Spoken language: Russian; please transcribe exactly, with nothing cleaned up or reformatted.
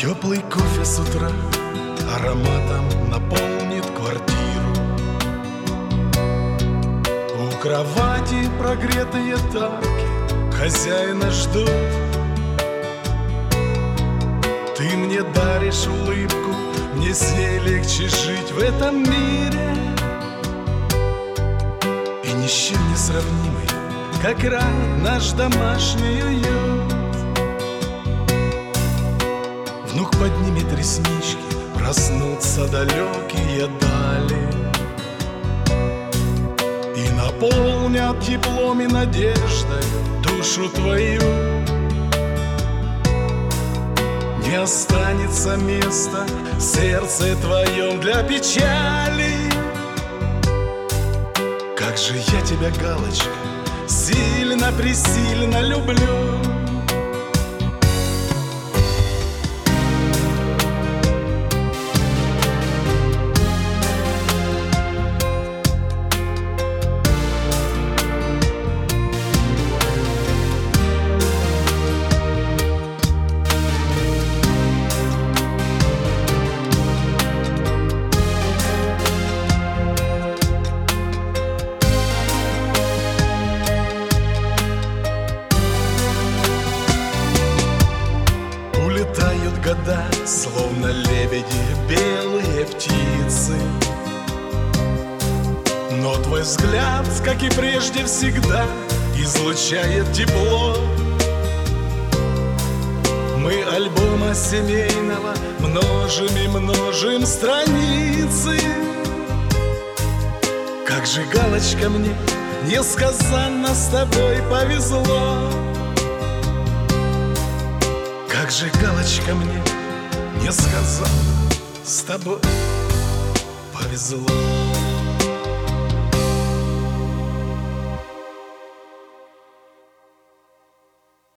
Теплый кофе с утра ароматом наполнит квартиру. У кровати прогретые тапки хозяина ждут. Ты мне даришь улыбку, мне с ней легче жить в этом мире. И ни с чем не сравнимый, как рай, наш домашний уют. Внук поднимет реснички, проснутся далекие дали и наполнят теплом и надеждой душу твою. Не останется места в сердце твоем для печали. Как же я тебя, галочка, сильно-пресильно люблю. Улетают года, словно лебеди, белые птицы. Но твой взгляд, как и прежде всегда, излучает тепло. Мы альбома семейного множим и множим страницы. Как же, галочка, мне несказанно с тобой повезло. Как же, галочка, мне несказанно с тобой повезло.